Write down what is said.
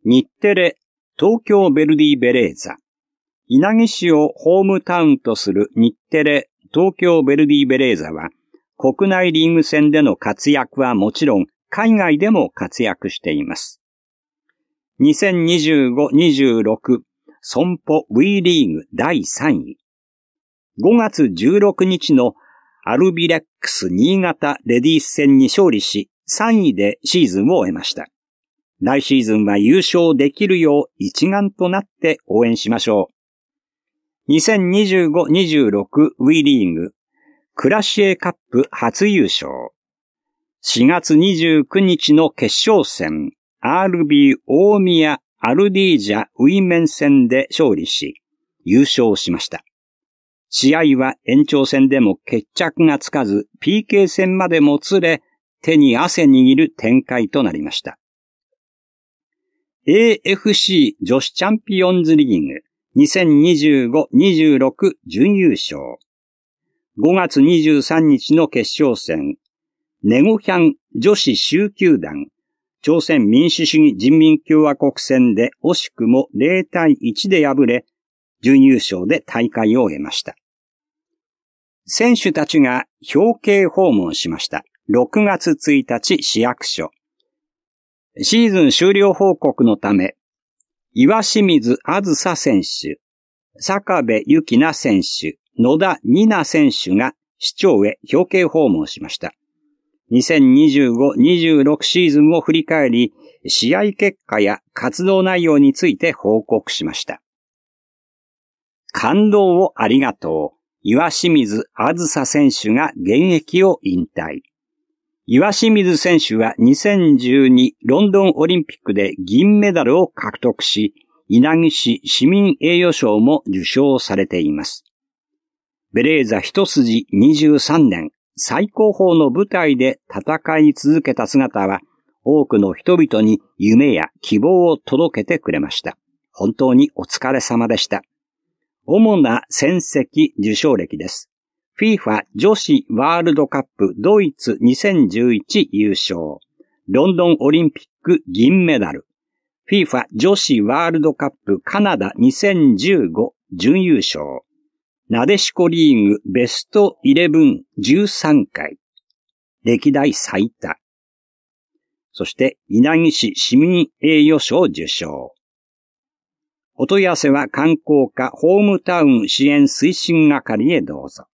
日テレ東京ヴェルディベレーザ。稲城市をホームタウンとする日テレ東京ヴェルディベレーザは、国内リーグ戦での活躍はもちろん、海外でも活躍しています。2025-26ソンポ WE リーグ第3位。5月16日のアルビレックス新潟レディース戦に勝利し、3位でシーズンを終えました。来シーズンは優勝できるよう一丸となって応援しましょう。2025-26 WE リーグクラシエカップ初優勝。4月29日の決勝戦 RB 大宮アルディージャウィメン戦で勝利し優勝しました。試合は延長戦でも決着がつかず PK 戦までもつれ手に汗握る展開となりました。AFC 女子チャンピオンズリーグ2025-26 準優勝。5月23日の決勝戦、ネゴヒャン女子蹴球団、朝鮮民主主義人民共和国戦で惜しくも0対1で敗れ、準優勝で大会を終えました。選手たちが表敬訪問しました。6月1日市役所。シーズン終了報告のため、岩清水あずさ選手、坂部ゆきな選手、野田ニナ選手が市長へ表敬訪問しました。2025-26シーズンを振り返り、試合結果や活動内容について報告しました。感動をありがとう。岩清水あずさ選手が現役を引退。岩清水選手は2012ロンドンオリンピックで銀メダルを獲得し、稲城市市民栄誉賞も受賞されています。ベレーザ一筋23年、最高峰の舞台で戦い続けた姿は、多くの人々に夢や希望を届けてくれました。本当にお疲れ様でした。主な戦績受賞歴です。FIFA 女子ワールドカップドイツ2011優勝。ロンドンオリンピック銀メダル。FIFA 女子ワールドカップカナダ2015準優勝。なでしこリーグベスト11 13回。歴代最多。そして稲城市市民栄誉賞受賞。お問い合わせは観光課ホームタウン支援推進係へどうぞ。